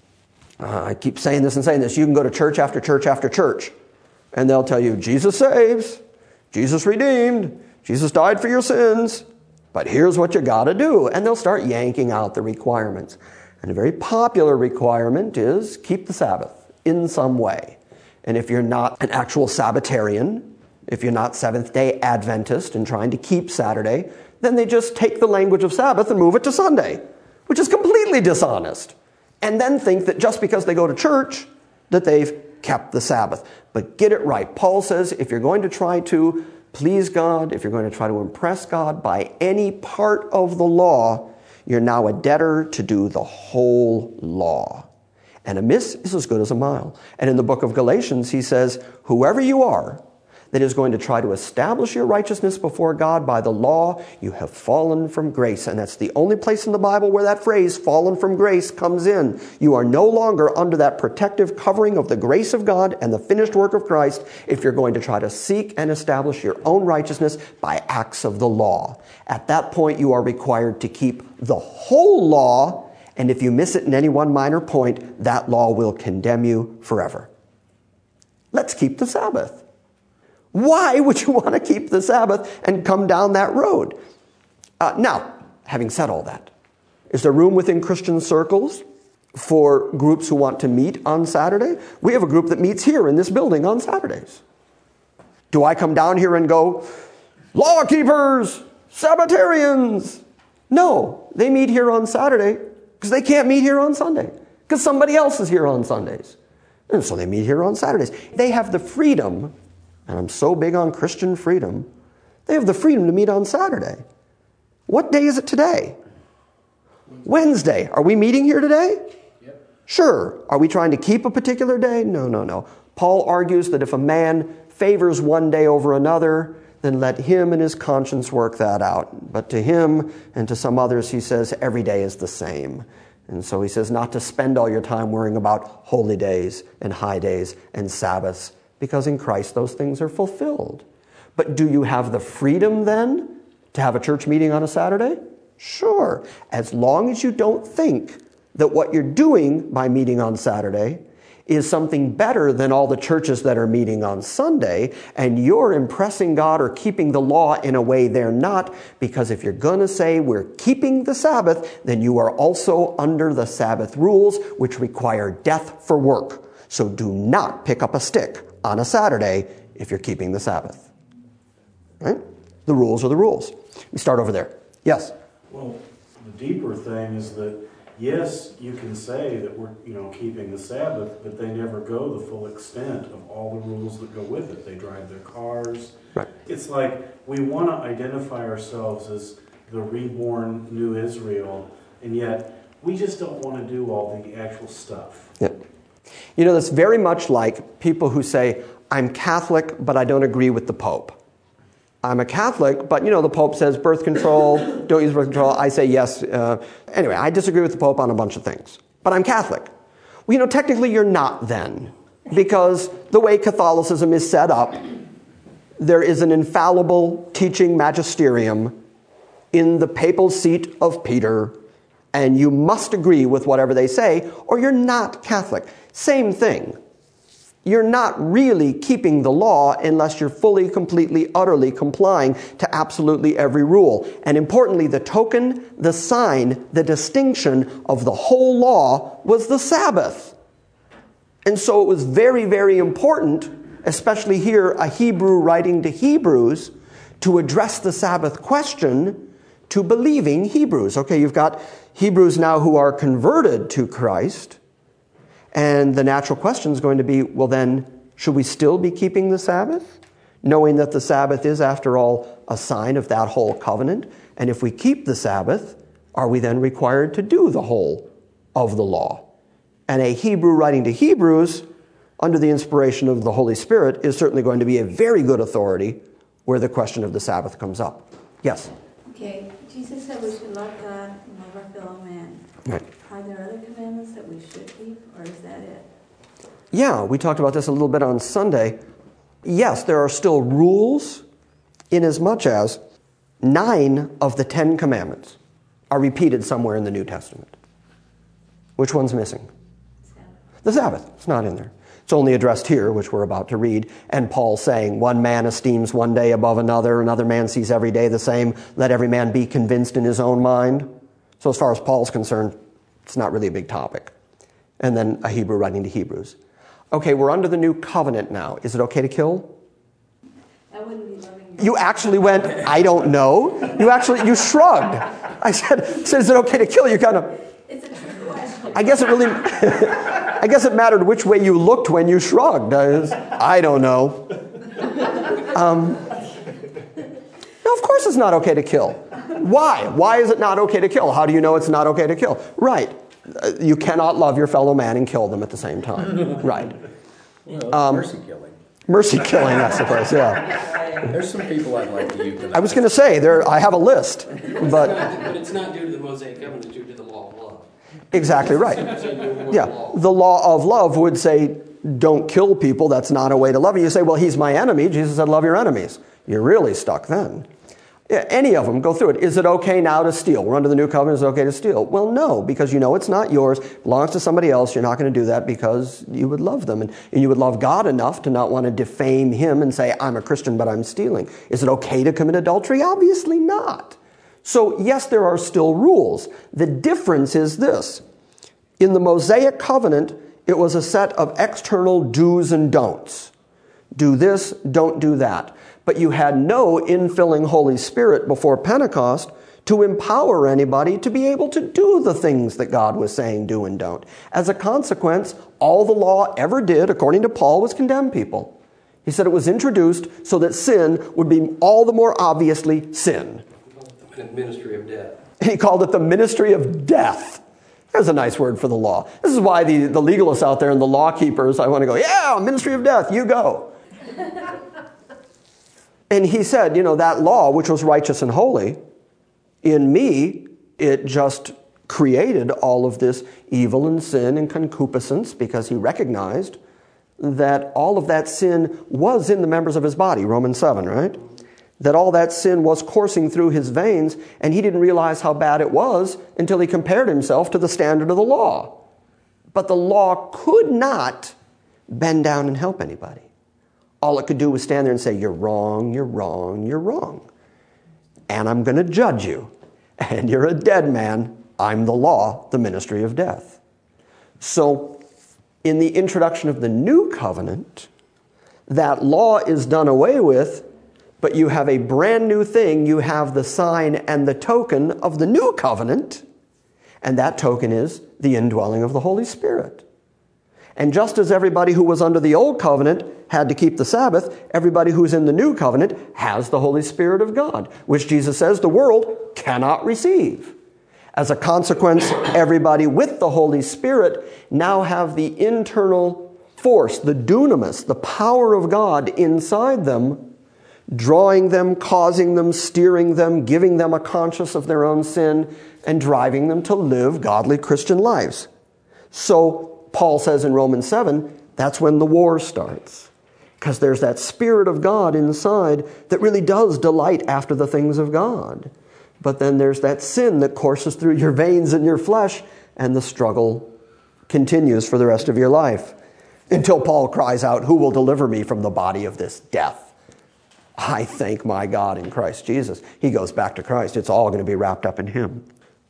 uh, I keep saying this and saying this, you can go to church after church after church, and they'll tell you, Jesus saves, Jesus redeemed, Jesus died for your sins, but here's what you got to do. And they'll start yanking out the requirements. And a very popular requirement is keep the Sabbath in some way. And if you're not an actual Sabbatarian, if you're not Seventh-day Adventist and trying to keep Saturday, then they just take the language of Sabbath and move it to Sunday, which is completely dishonest. And then think that just because they go to church, that they've kept the Sabbath. But get it right. Paul says if you're going to try to please God, if you're going to try to impress God by any part of the law, you're now a debtor to do the whole law. And a miss is as good as a mile. And in the book of Galatians, he says, whoever you are that is going to try to establish your righteousness before God by the law, you have fallen from grace. And that's the only place in the Bible where that phrase, fallen from grace, comes in. You are no longer under that protective covering of the grace of God and the finished work of Christ if you're going to try to seek and establish your own righteousness by acts of the law. At that point, you are required to keep the whole law, and if you miss it in any one minor point, that law will condemn you forever. Let's keep the Sabbath. Why would you want to keep the Sabbath and come down that road? Uh, now, having said all that, is there room within Christian circles for groups who want to meet on Saturday? We have a group that meets here in this building on Saturdays. Do I come down here and go, law keepers, Sabbatarians? No, they meet here on Saturday because they can't meet here on Sunday because somebody else is here on Sundays. And so they meet here on Saturdays. They have the freedom, and I'm so big on Christian freedom, they have the freedom to meet on Saturday. What day is it today? Wednesday. Are we meeting here today? Yep. Sure. Are we trying to keep a particular day? No, no, no. Paul argues that if a man favors one day over another, then let him and his conscience work that out. But to him and to some others, he says every day is the same. And so he says not to spend all your time worrying about holy days and high days and Sabbaths, because in Christ those things are fulfilled. But do you have the freedom then to have a church meeting on a Saturday? Sure, as long as you don't think that what you're doing by meeting on Saturday is something better than all the churches that are meeting on Sunday, and you're impressing God or keeping the law in a way they're not, because if you're going to say we're keeping the Sabbath, then you are also under the Sabbath rules, which require death for work. So do not pick up a stick on a Saturday if you're keeping the Sabbath. Right? The rules are the rules. We start over there. Yes? Well, the deeper thing is that yes, you can say that we're, you know, keeping the Sabbath, but they never go the full extent of all the rules that go with it. They drive their cars. Right. It's like we want to identify ourselves as the reborn new Israel, and yet we just don't want to do all the actual stuff. Yeah. You know, that's very much like people who say, I'm Catholic, but I don't agree with the Pope. I'm a Catholic, but, you know, the Pope says birth control, don't use birth control. I say yes. Uh, anyway, I disagree with the Pope on a bunch of things, but I'm Catholic. Well, you know, technically you're not then, because the way Catholicism is set up, there is an infallible teaching magisterium in the papal seat of Peter, and you must agree with whatever they say, or you're not Catholic. Same thing. You're not really keeping the law unless you're fully, completely, utterly complying to absolutely every rule. And importantly, the token, the sign, the distinction of the whole law was the Sabbath. And so it was very, very important, especially here, a Hebrew writing to Hebrews, to address the Sabbath question to believing Hebrews. Okay, you've got Hebrews now who are converted to Christ. And the natural question is going to be, well then, should we still be keeping the Sabbath? Knowing that the Sabbath is, after all, a sign of that whole covenant. And if we keep the Sabbath, are we then required to do the whole of the law? And a Hebrew writing to Hebrews, under the inspiration of the Holy Spirit, is certainly going to be a very good authority where the question of the Sabbath comes up. Yes? Okay, Jesus said we should love God and love our fellow man. Right. Are there other commandments that we should keep, or is that it? Yeah, we talked about this a little bit on Sunday. Yes, there are still rules, inasmuch as nine of the Ten Commandments are repeated somewhere in the New Testament. Which one's missing? Sabbath. The Sabbath. It's not in there. It's only addressed here, which we're about to read. And Paul saying, one man esteems one day above another, another man sees every day the same. Let every man be convinced in his own mind. So as far as Paul's concerned, it's not really a big topic. And then a Hebrew writing to Hebrews. Okay, we're under the new covenant now. Is it okay to kill? That wouldn't be loving. You actually went, I don't know. You actually, you shrugged. I said, said is it okay to kill? You kind of... It's a trick question. I guess it really... I guess it mattered which way you looked when you shrugged. I, was, I don't know. Um, no, of course it's not okay to kill. Why? Why is it not okay to kill? How do you know it's not okay to kill? Right. Uh, you cannot love your fellow man and kill them at the same time. Right. Well, Um, mercy killing. Mercy killing, I suppose, yeah. There's some people I'd like to euthanize. I was going to say, there. I have a list, but... But it's not due to the Mosaic covenant, it's due to the law of love. Exactly right. So you're Yeah, law. the law of love would say, don't kill people. That's not a way to love you. You say, well, he's my enemy. Jesus said, love your enemies. You're really stuck then. Yeah, any of them, go through it. Is it okay now to steal? We're under the new covenant. Is it okay to steal? Well, no, because you know it's not yours. It belongs to somebody else. You're not going to do that because you would love them. And, and you would love God enough to not want to defame him and say, I'm a Christian, but I'm stealing. Is it okay to commit adultery? Obviously not. So, yes, there are still rules. The difference is this. In the Mosaic covenant, it was a set of external do's and don'ts. Do this, don't do that. But you had no infilling Holy Spirit before Pentecost to empower anybody to be able to do the things that God was saying do and don't. As a consequence, all the law ever did, according to Paul, was condemn people. He said it was introduced so that sin would be all the more obviously sin. The ministry of death. He called it the ministry of death. There's a nice word for the law. This is why the, the legalists out there and the law keepers, I want to go, yeah, ministry of death, you go. And he said, you know, that law, which was righteous and holy, in me, it just created all of this evil and sin and concupiscence because he recognized that all of that sin was in the members of his body, Romans seven, right? That all that sin was coursing through his veins, and he didn't realize how bad it was until he compared himself to the standard of the law. But the law could not bend down and help anybody. All it could do was stand there and say, you're wrong, you're wrong, you're wrong. And I'm going to judge you. And you're a dead man. I'm the law, the ministry of death. So, in the introduction of the new covenant, that law is done away with, but you have a brand new thing. You have the sign and the token of the new covenant. And that token is the indwelling of the Holy Spirit. And just as everybody who was under the old covenant had to keep the Sabbath, everybody who's in the new covenant has the Holy Spirit of God, which Jesus says the world cannot receive. As a consequence, everybody with the Holy Spirit now have the internal force, the dunamis, the power of God inside them, drawing them, causing them, steering them, giving them a conscience of their own sin, and driving them to live godly Christian lives. So, Paul says in Romans seven, that's when the war starts. Because there's that Spirit of God inside that really does delight after the things of God. But then there's that sin that courses through your veins and your flesh, and the struggle continues for the rest of your life. Until Paul cries out, who will deliver me from the body of this death? I thank my God in Christ Jesus. He goes back to Christ. It's all going to be wrapped up in Him.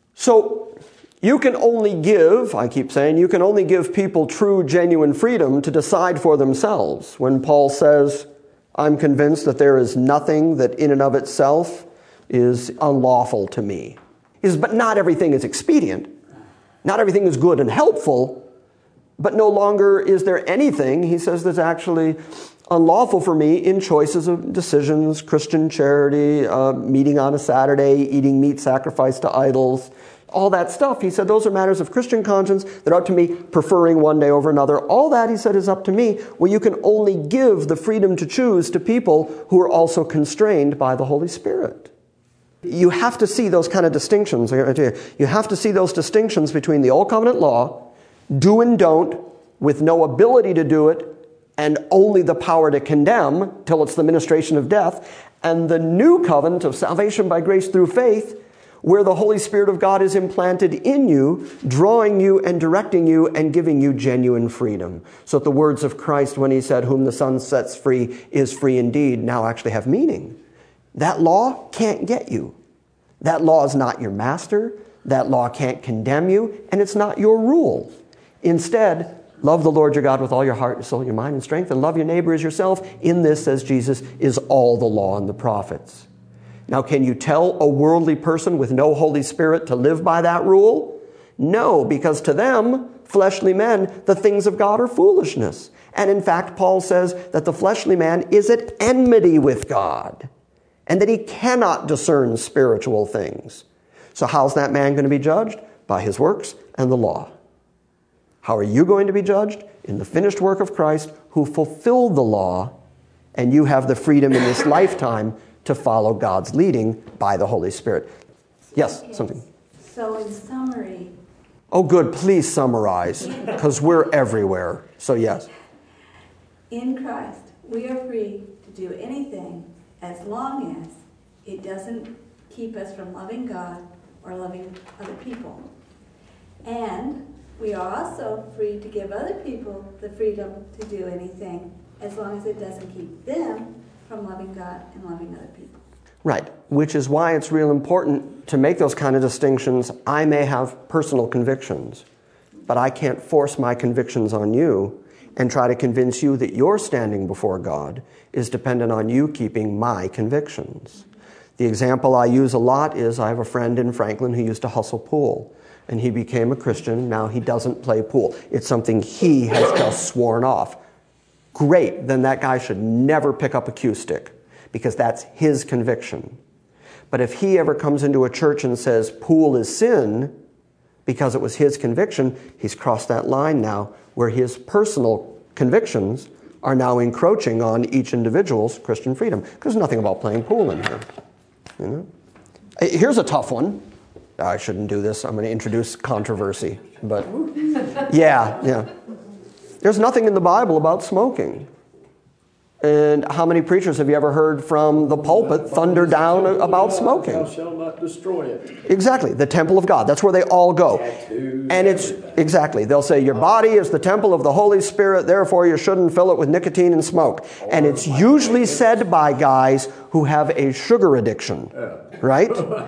So, you can only give, I keep saying, you can only give people true, genuine freedom to decide for themselves. When Paul says, I'm convinced that there is nothing that in and of itself is unlawful to me. He says, but not everything is expedient. Not everything is good and helpful, but no longer is there anything, he says, that's actually unlawful for me in choices of decisions, Christian charity, uh, meeting on a Saturday, eating meat sacrificed to idols, all that stuff. He said, those are matters of Christian conscience that are up to me, preferring one day over another. All that, he said, is up to me. Well, you can only give the freedom to choose to people who are also constrained by the Holy Spirit. You have to see those kind of distinctions. You have to see those distinctions between the Old Covenant law, do and don't, with no ability to do it, and only the power to condemn till it's the ministration of death, and the New Covenant of salvation by grace through faith, where the Holy Spirit of God is implanted in you, drawing you and directing you and giving you genuine freedom. So that the words of Christ when He said, whom the Son sets free is free indeed, now actually have meaning. That law can't get you. That law is not your master. That law can't condemn you, and it's not your rule. Instead, love the Lord your God with all your heart, your soul, your mind, and strength, and love your neighbor as yourself. In this, says Jesus, is all the law and the prophets. Now, can you tell a worldly person with no Holy Spirit to live by that rule? No, because to them, fleshly men, the things of God are foolishness. And in fact, Paul says that the fleshly man is at enmity with God, and that he cannot discern spiritual things. So how's that man going to be judged? By his works and the law. How are you going to be judged? In the finished work of Christ, who fulfilled the law, and you have the freedom in this lifetime to follow God's leading by the Holy Spirit. Yes, yes. Something. So in summary... Oh, good. Please summarize, because we're everywhere. So yes. In Christ, we are free to do anything as long as it doesn't keep us from loving God or loving other people. And we are also free to give other people the freedom to do anything as long as it doesn't keep them from loving God and loving other people. Right, which is why it's real important to make those kind of distinctions. I may have personal convictions, but I can't force my convictions on you and try to convince you that your standing before God is dependent on you keeping my convictions. The example I use a lot is I have a friend in Franklin who used to hustle pool, and he became a Christian. Now he doesn't play pool. It's something he has just sworn off. Great, then that guy should never pick up a cue stick, because that's his conviction. But if he ever comes into a church and says pool is sin because it was his conviction, he's crossed that line now where his personal convictions are now encroaching on each individual's Christian freedom. Because there's nothing about playing pool in here. You know? Here's a tough one. I shouldn't do this. I'm going to introduce controversy. But yeah, yeah. There's nothing in the Bible about smoking. And how many preachers have you ever heard from the pulpit thunder down about smoking? Thou shalt not destroy it. Exactly, the temple of God. That's where they all go. And it's, exactly, they'll say, your body is the temple of the Holy Spirit, therefore you shouldn't fill it with nicotine and smoke. And it's usually said by guys who have a sugar addiction, right?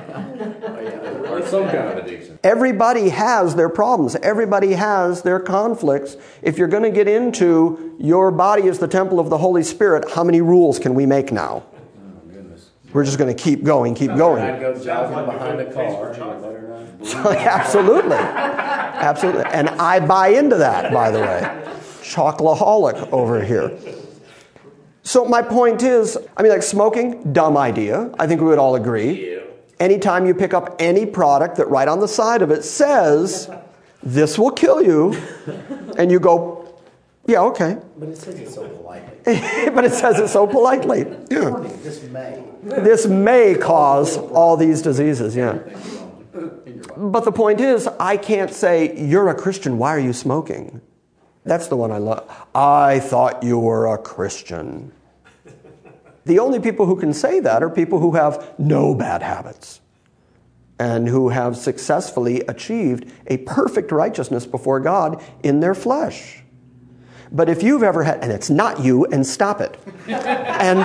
Or some kind of addiction. Everybody has their problems. Everybody has their conflicts. If you're going to get into your body is the temple of the Holy Spirit, how many rules can we make now? Oh, goodness. We're just going to keep going, keep I'd going. go jogging behind a car. and I better not So, absolutely. Absolutely. And I buy into that, by the way. Chocoholic over here. So my point is, I mean, like smoking, dumb idea. I think we would all agree. Yeah. Anytime you pick up any product that right on the side of it says, this will kill you, and you go, yeah, okay. But it says it so politely. But it says it so politely. Yeah. Warning, this may. This may cause all these diseases, yeah. But the point is, I can't say, you're a Christian, why are you smoking? That's the one I love. I thought you were a Christian. The only people who can say that are people who have no bad habits and who have successfully achieved a perfect righteousness before God in their flesh. But if you've ever had, and it's not you, and stop it. And,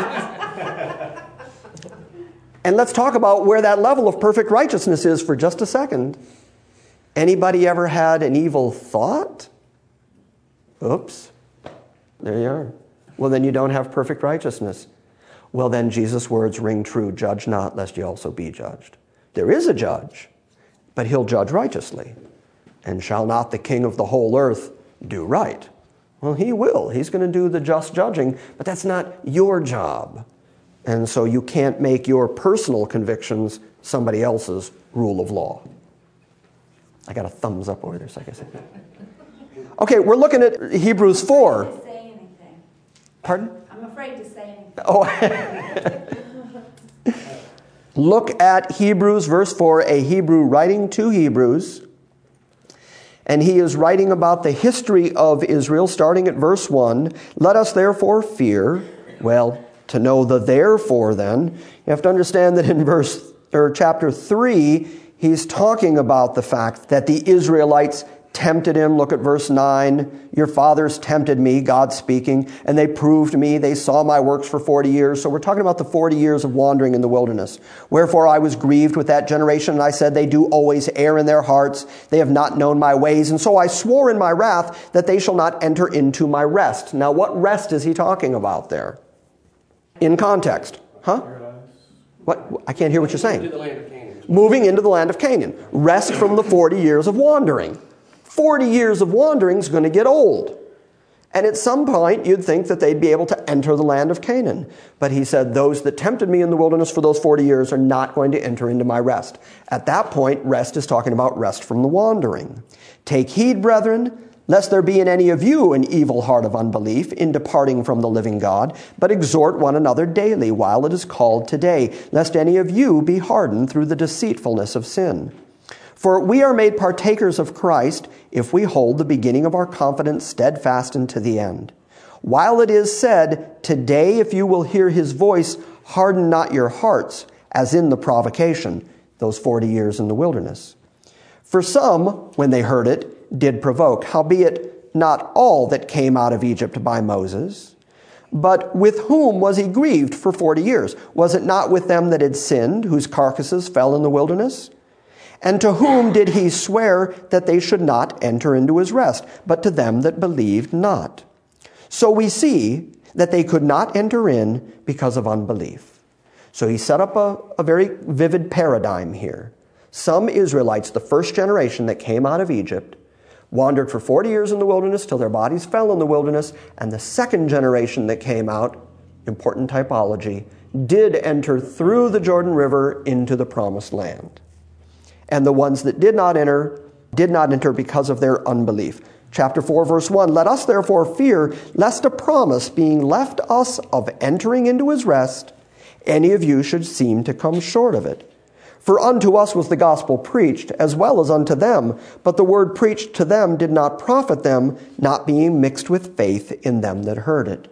and let's talk about where that level of perfect righteousness is for just a second. Anybody ever had an evil thought? Oops. There you are. Well, then you don't have perfect righteousness. Well, then Jesus' words ring true, judge not, lest ye also be judged. There is a judge, but he'll judge righteously. And shall not the king of the whole earth do right? Well, he will. He's going to do the just judging, but that's not your job. And so you can't make your personal convictions somebody else's rule of law. I got a thumbs up over there, so I guess. Okay, we're looking at Hebrews four. To say anything. Pardon? I'm afraid to say anything. Oh, look at Hebrews verse four, a Hebrew writing to Hebrews. And he is writing about the history of Israel, starting at verse one. Let us therefore fear. Well, to know the therefore then, you have to understand that in verse or chapter three, he's talking about the fact that the Israelites tempted him. Look at verse nine. Your fathers tempted me, God speaking, and they proved me. They saw my works for forty years. So we're talking about the forty years of wandering in the wilderness. Wherefore I was grieved with that generation, and I said, they do always err in their hearts. They have not known my ways. And so I swore in my wrath that they shall not enter into my rest. Now, what rest is he talking about there? In context. Huh? What? I can't hear what you're saying. Into the land of Canaan. Moving into the land of Canaan. Rest from the forty years of wandering. forty years of wandering is going to get old. And at some point, you'd think that they'd be able to enter the land of Canaan. But he said, those that tempted me in the wilderness for those forty years are not going to enter into my rest. At that point, rest is talking about rest from the wandering. Take heed, brethren, lest there be in any of you an evil heart of unbelief in departing from the living God, but exhort one another daily while it is called today, lest any of you be hardened through the deceitfulness of sin. For we are made partakers of Christ if we hold the beginning of our confidence steadfast unto the end. While it is said, today if you will hear his voice, harden not your hearts, as in the provocation, those forty years in the wilderness. For some, when they heard it, did provoke, howbeit not all that came out of Egypt by Moses. But with whom was he grieved for forty years? Was it not with them that had sinned, whose carcasses fell in the wilderness? And to whom did he swear that they should not enter into his rest, but to them that believed not? So we see that they could not enter in because of unbelief. So he set up a, a very vivid paradigm here. Some Israelites, the first generation that came out of Egypt, wandered for forty years in the wilderness till their bodies fell in the wilderness, and the second generation that came out, important typology, did enter through the Jordan River into the promised land. And the ones that did not enter, did not enter because of their unbelief. Chapter four, verse one, let us therefore fear, lest a promise being left us of entering into his rest, any of you should seem to come short of it. For unto us was the gospel preached, as well as unto them, but the word preached to them did not profit them, not being mixed with faith in them that heard it.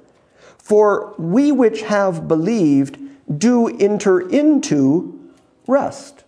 For we which have believed do enter into rest.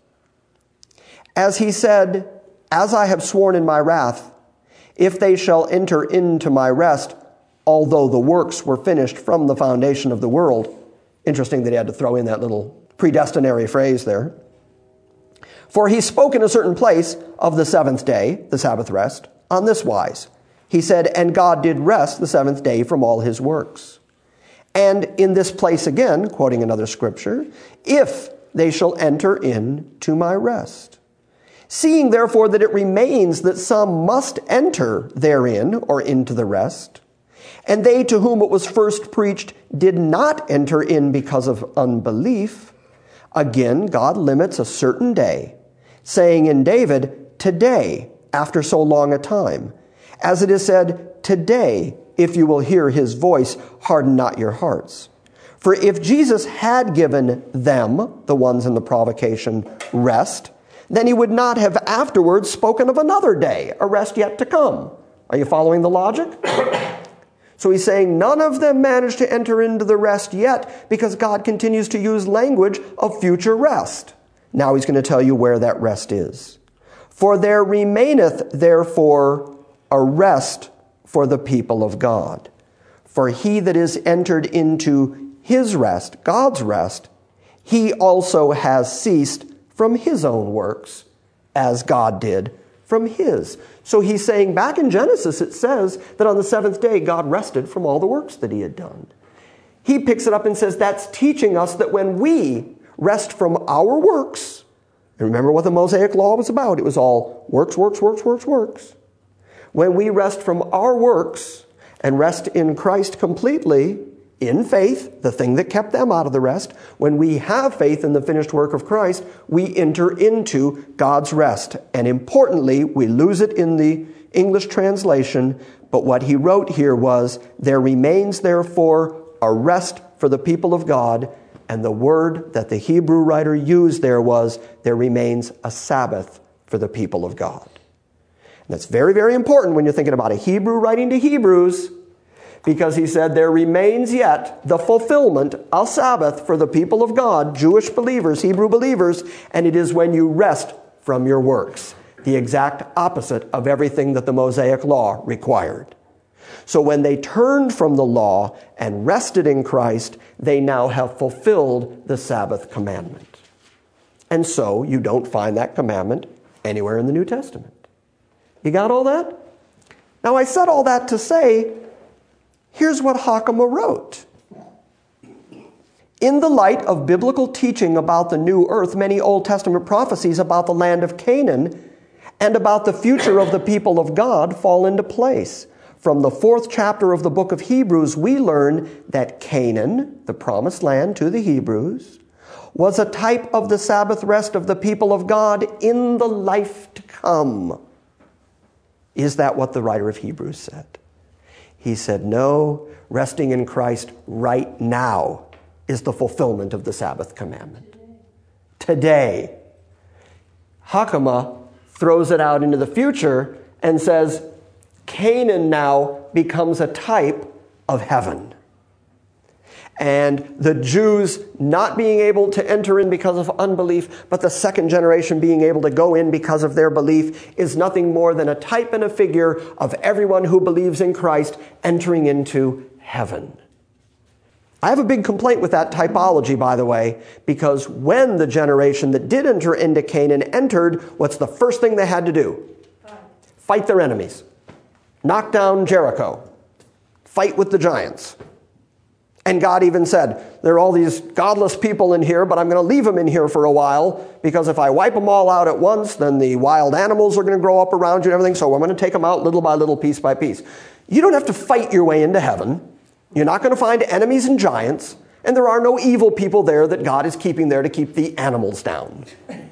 As he said, as I have sworn in my wrath, if they shall enter into my rest, although the works were finished from the foundation of the world. Interesting that he had to throw in that little predestinary phrase there. For he spoke in a certain place of the seventh day, the Sabbath rest, on this wise. He said, and God did rest the seventh day from all his works. And in this place again, quoting another scripture, if they shall enter into my rest. Seeing therefore that it remains that some must enter therein or into the rest, and they to whom it was first preached did not enter in because of unbelief, again God limits a certain day, saying in David, today, after so long a time, as it is said, today, if you will hear his voice, harden not your hearts. For if Jesus had given them, the ones in the provocation, rest, then he would not have afterwards spoken of another day, a rest yet to come. Are you following the logic? So he's saying none of them managed to enter into the rest yet because God continues to use language of future rest. Now he's going to tell you where that rest is. For there remaineth therefore a rest for the people of God. For he that is entered into his rest, God's rest, he also has ceased from his own works, as God did from his. So he's saying back in Genesis, it says that on the seventh day, God rested from all the works that he had done. He picks it up and says that's teaching us that when we rest from our works, and remember what the Mosaic Law was about, it was all works, works, works, works, works. When we rest from our works and rest in Christ completely, in faith, the thing that kept them out of the rest, when we have faith in the finished work of Christ, we enter into God's rest. And importantly, we lose it in the English translation, but what he wrote here was, there remains therefore a rest for the people of God, and the word that the Hebrew writer used there was, there remains a Sabbath for the people of God. And that's very, very important when you're thinking about a Hebrew writing to Hebrews, because he said there remains yet the fulfillment, a Sabbath for the people of God, Jewish believers, Hebrew believers, and it is when you rest from your works, the exact opposite of everything that the Mosaic Law required. So when they turned from the law and rested in Christ, they now have fulfilled the Sabbath commandment. And so you don't find that commandment anywhere in the New Testament. You got all that? Now I said all that to say, here's what Hakama wrote. In the light of biblical teaching about the new earth, many Old Testament prophecies about the land of Canaan and about the future of the people of God fall into place. From the fourth chapter of the book of Hebrews, we learn that Canaan, the promised land to the Hebrews, was a type of the Sabbath rest of the people of God in the life to come. Is that what the writer of Hebrews said? He said, no, resting in Christ right now is the fulfillment of the Sabbath commandment. Today. Hakama throws it out into the future and says, Canaan now becomes a type of heaven. And the Jews not being able to enter in because of unbelief, but the second generation being able to go in because of their belief is nothing more than a type and a figure of everyone who believes in Christ entering into heaven. I have a big complaint with that typology, by the way, because when the generation that did enter into Canaan entered, what's the first thing they had to do? Fight their enemies. Knock down Jericho. Fight with the giants. And God even said, there are all these godless people in here, but I'm going to leave them in here for a while, because if I wipe them all out at once, then the wild animals are going to grow up around you and everything, so I'm going to take them out little by little, piece by piece. You don't have to fight your way into heaven. You're not going to find enemies and giants, and there are no evil people there that God is keeping there to keep the animals down.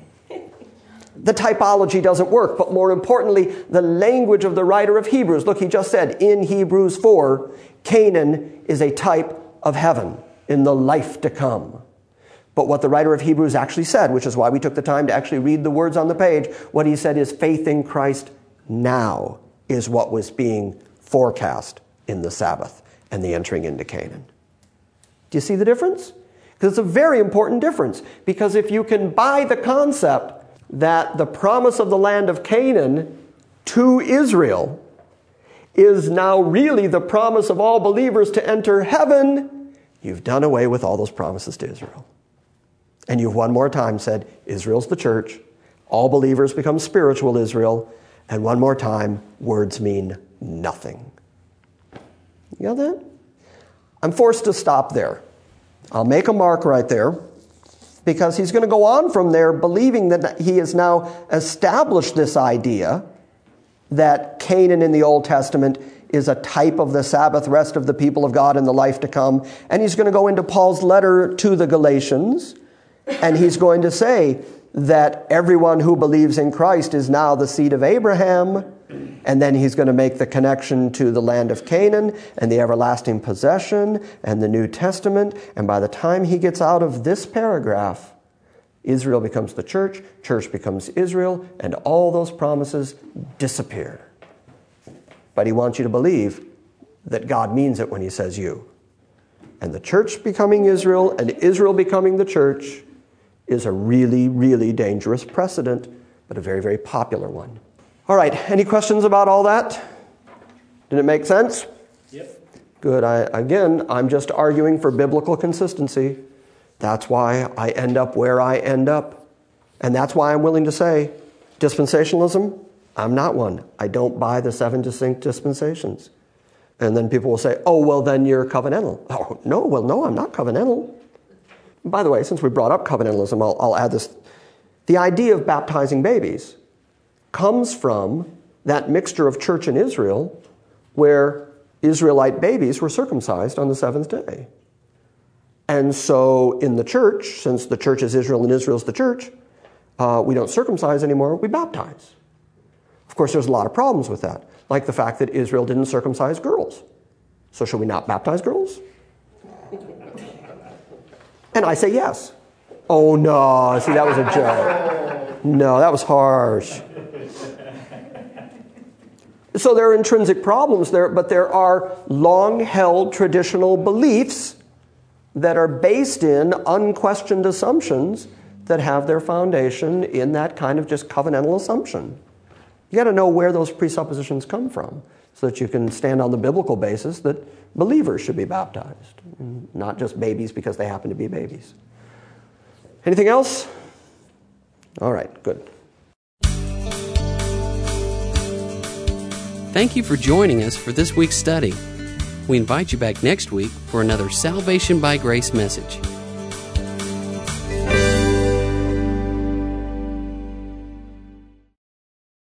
The typology doesn't work, but more importantly, the language of the writer of Hebrews. Look, he just said in Hebrews four, Canaan is a type of heaven in the life to come. But what the writer of Hebrews actually said, which is why we took the time to actually read the words on the page, what he said is faith in Christ now is what was being forecast in the Sabbath and the entering into Canaan. Do you see the difference? Because it's a very important difference. Because if you can buy the concept that the promise of the land of Canaan to Israel is now really the promise of all believers to enter heaven, you've done away with all those promises to Israel. And you've one more time said, Israel's the church, all believers become spiritual Israel, and one more time, words mean nothing. You got that? I'm forced to stop there. I'll make a mark right there, because he's going to go on from there believing that he has now established this idea that Canaan in the Old Testament is a type of the Sabbath rest of the people of God in the life to come. And he's going to go into Paul's letter to the Galatians, and he's going to say that everyone who believes in Christ is now the seed of Abraham. And then he's going to make the connection to the land of Canaan and the everlasting possession and the New Testament. And by the time he gets out of this paragraph, Israel becomes the church, church becomes Israel, and all those promises disappear. But he wants you to believe that God means it when he says you. And the church becoming Israel and Israel becoming the church is a really, really dangerous precedent, but a very, very popular one. All right, any questions about all that? Did it make sense? Yep. Good. I, again, I'm just arguing for biblical consistency. That's why I end up where I end up. And that's why I'm willing to say, dispensationalism, I'm not one. I don't buy the seven distinct dispensations. And then people will say, oh, well, then you're covenantal. Oh, no, well, no, I'm not covenantal. By the way, since we brought up covenantalism, I'll, I'll add this. The idea of baptizing babies comes from that mixture of church and Israel where Israelite babies were circumcised on the seventh day. And so in the church, since the church is Israel and Israel's the church, uh, we don't circumcise anymore, we baptize. Of course, there's a lot of problems with that, like the fact that Israel didn't circumcise girls. So should we not baptize girls? And I say yes. Oh, no. See, that was a joke. No, that was harsh. So there are intrinsic problems there, but there are long-held traditional beliefs that are based in unquestioned assumptions that have their foundation in that kind of just covenantal assumption. You got to know where those presuppositions come from so that you can stand on the biblical basis that believers should be baptized, not just babies because they happen to be babies. Anything else? All right, good. Thank you for joining us for this week's study. We invite you back next week for another Salvation by Grace message.